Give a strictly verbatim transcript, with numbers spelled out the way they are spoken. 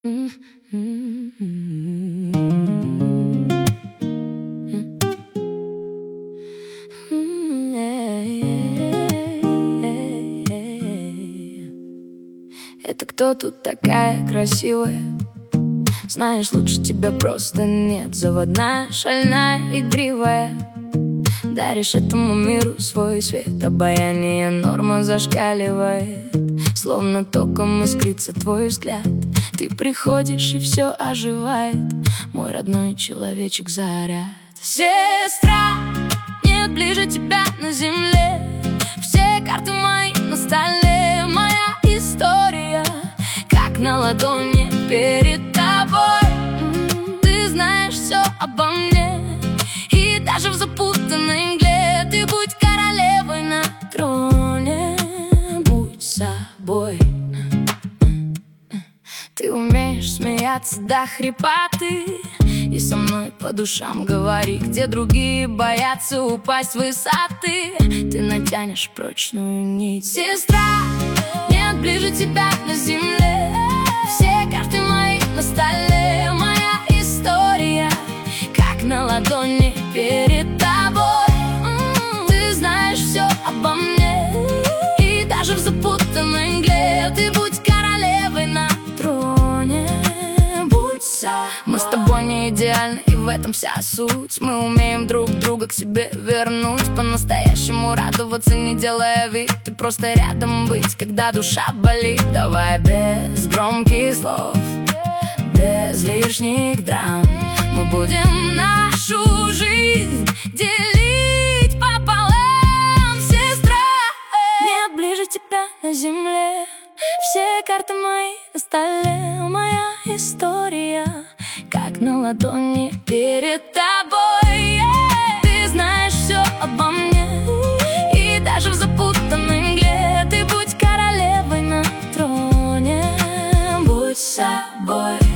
Это кто тут такая красивая? Знаешь, лучше тебя просто нет. Заводная, шальная, игривая. Даришь этому миру свой свет. Обаяние норма зашкаливает. Словно током искрится твой взгляд. Ты приходишь, и все оживает. Мой родной человечек заряд. Сестра, нет ближе тебя на земле. Все карты мои на столе. Моя история, как на ладони перед тобой. Ты знаешь все обо мне. И даже в запутанной мгле ты будь королевой на троне. Будь собой. Ты умеешь смеяться до хрипоты. И со мной по душам говори, где другие боятся упасть с высоты. Ты натянешь прочную нить. Сестра, нет ближе тебя на земле. Все карты мои на столе. Моя история, как на ладони перед тобой. Ты знаешь все обо мне. И даже в запутанной мгле ты будь королевой на троне. Будь собой. Мы с тобой не идеальны, и в этом вся суть. Мы умеем друг друга к себе вернуть. По-настоящему радоваться, не делая вид. Ты просто рядом быть, когда душа болит. Давай без громких слов, без лишних драм. Мы будем нашу жизнь делить пополам. Сестра, нет ближе тебя на земле. Все карты мои на столе. Моя история, как на ладони перед тобой. Ты знаешь все обо мне. И даже в запутанной мгле ты будь королевой на троне. Будь собой.